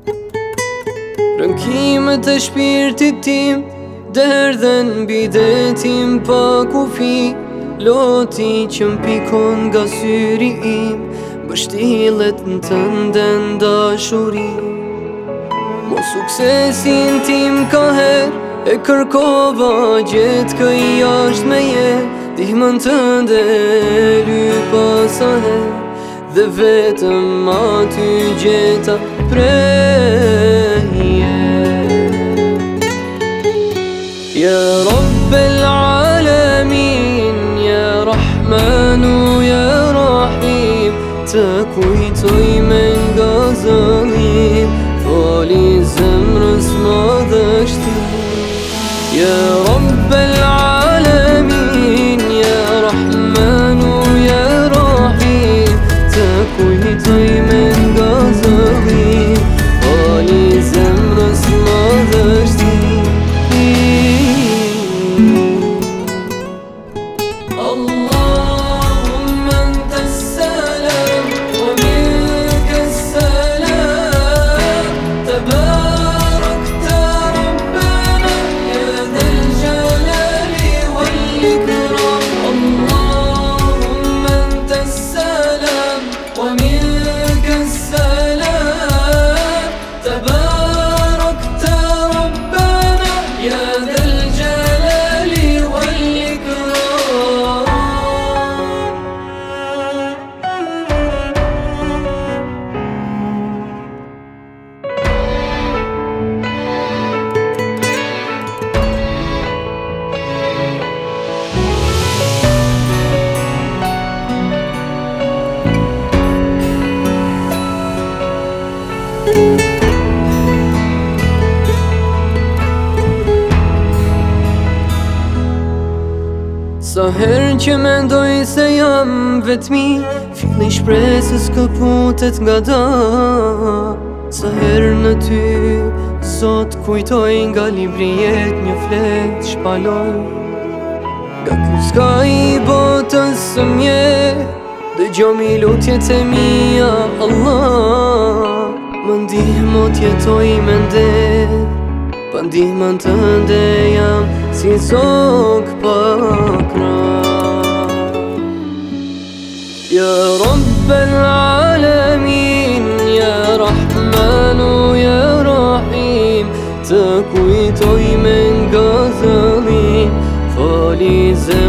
Rënkimet e shpirtit tim derdhen bidetim pa kufi. Loti që m'pikon nga syri im, bështillet në tënden dashuri. Mo suksesin tim ka her e kërkova gjetë këj jasht me je. Dihmën tënde lypa sa her dhe vetëm aty gjeta preje. Ja Rabbel Alamin, ja Rahmanu, ja Rahim, të kujtoj me nga zëllim, fali zemrës madhështim. Ja Rabbel Alamin, ja Rahmanu, ja Rahim, të kujtoj me nga zëllim, fali zemrës madhështim. اللهم أنت السلام ومنك السلام، تباركت ربنا يا ذا الجلال والإكرام. اللهم أنت السلام ومنك السلام، تباركت ربنا يا ذا الجلال والإكرام. Sa herë që mendoj se jam vetmi, filli shpresës këputet nga da. Sa herë në ty sot kujtoj nga libri jet një fletë shpaloj. Nga ky s'ka i botës së mje, dëgjomi lutjet e mia Allah. Më ndihmo t'jetoj me nder, pa ndihmën tënde jam si zog pa krah. Ja Rabbel Alamin, ja Rahmanu, ja Rahim, të kujtoj me nga zëllim, fali zemrës